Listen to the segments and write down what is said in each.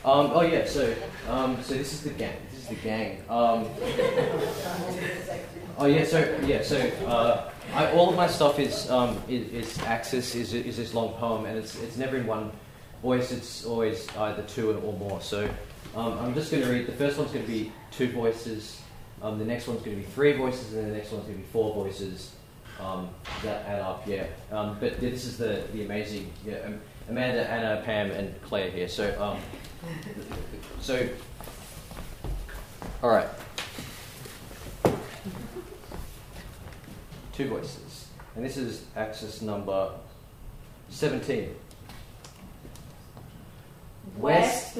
Oh yeah. So this is the gang. This is the gang. Oh yeah. All of my stuff is Axis is this long poem, and it's never in one voice. It's always either two or more. So I'm just going to read. The first one's going to be 2 voices. The next one's going to be 3 voices, and the next one's going to be 4 voices. That add up, yeah. But this is the amazing, Amanda, Anna, Pam, and Claire here. So all right. 2 voices, and this is Axis number 17. West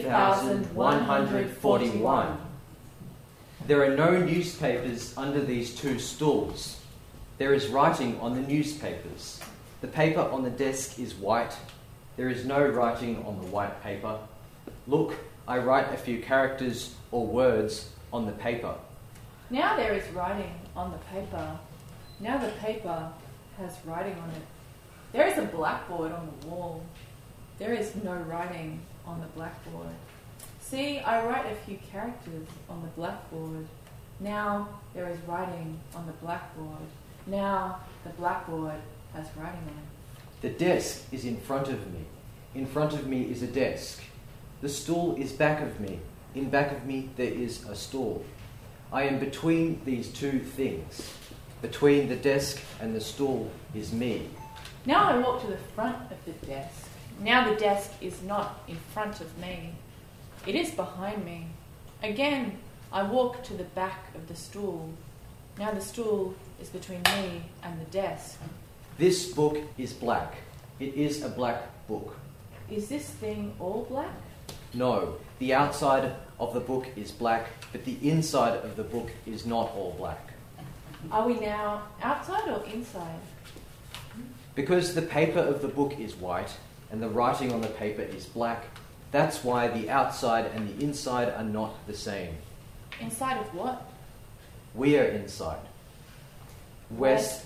3141. There are no newspapers under these 2 stools. There is writing on the newspapers. The paper on the desk is white. There is no writing on the white paper. Look, I write a few characters or words on the paper. Now there is writing on the paper. Now the paper has writing on it. There is a blackboard on the wall. There is no writing on the blackboard. See, I write a few characters on the blackboard. Now there is writing on the blackboard. Now the blackboard has writing on it. The desk is in front of me. In front of me is a desk. The stool is back of me. In back of me there is a stool. I am between these 2 things. Between the desk and the stool is me. Now I walk to the front of the desk. Now the desk is not in front of me. It is behind me. Again, I walk to the back of the stool. Now the stool is between me and the desk. This book is black. It is a black book. Is this thing all black? No, the outside of the book is black, but the inside of the book is not all black. Are we now outside or inside? Because the paper of the book is white and the writing on the paper is black, that's why the outside and the inside are not the same. Inside of what? We are inside. West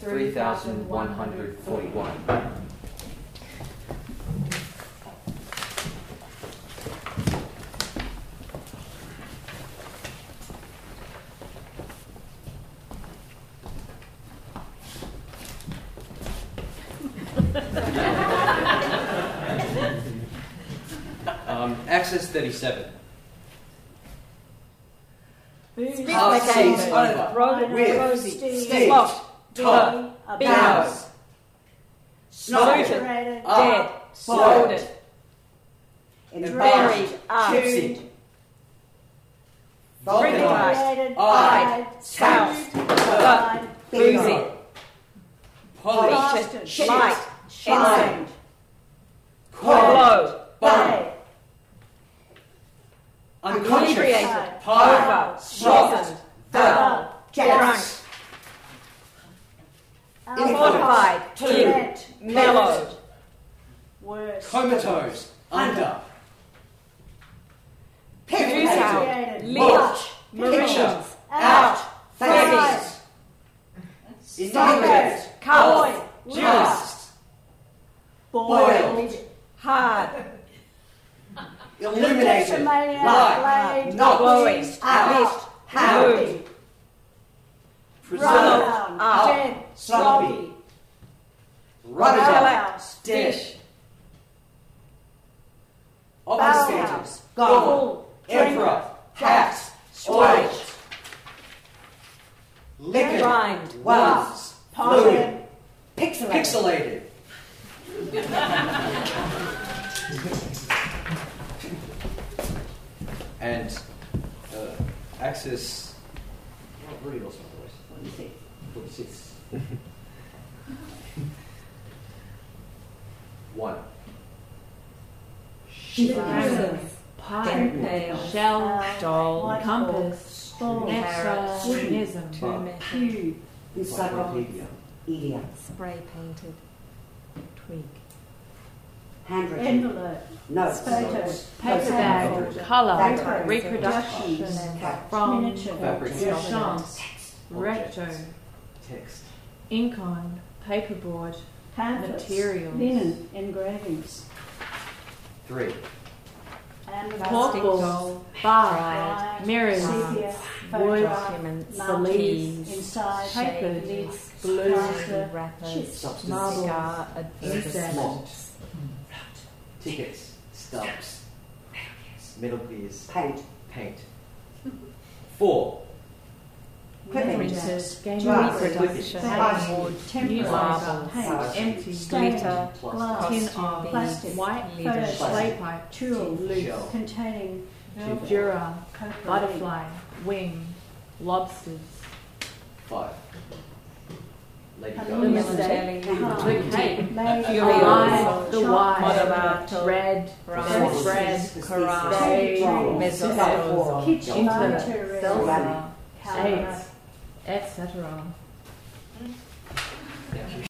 3141. Axis 37. Bows, Snotted, dead, folded, buried, gypsied, vulcanized, eyed, soused, blind, boozy, polished, featured, light, shined, hollow, bay, uncreated, pie, over, softened, dull, drunk, fortified, Tolerant, mellowed, worse, Comatose. Under. futile, created, leech, marines, marines, out, face, Inebriate, cold, boy, juiced, boiled, hard, Illuminated. light, laid, not glowing, out, happy, Preserved. round, up, dead, sloppy, rubbish, Rubbish. dish, Obfuscated. Bauhaus, Gone. full, Emperor. hat, Swaged. Liquored. grind, Ones. potted, Pixelated. And Axis. What are you also 46. 1. Diamonds, pipe, shell, doll, compass, carrot, mechanism, pew, Encyclopedia. spray painted, twig, Handwritten. envelope, Notes. photos, paper bag, colour, Fabric. reproduction, from, miniature, Fabric. chance, recto, Text. incon, paperboard, pamphlets, materials, linen, engravings, 3. portable, doll, bar, dried, mirrors, sepia, wood, documents, sleeves, inside, papers, lids, glue, plaster, wrappers, Substance. marbles, cigar, insects, advertisements, Tickets, stubs, middle gears, Paint. paint. 4. printers, game Glass. reproduction, Glass. wood, temporary newspaper, glass. empty, glitter, Glass. tin costume of, beads, white, leaders, clay pipe, tool, loose, Shell. containing jura, butterfly, wing, lobsters, 5. Lady The the Gaga. mistake, Jelly, the cake, Made Fury alive, the Moderato, wine, red, rice, bread, Quran, stage, Mezzososa, kitchen inter, furniture, salsa, calendar. eggs, etc.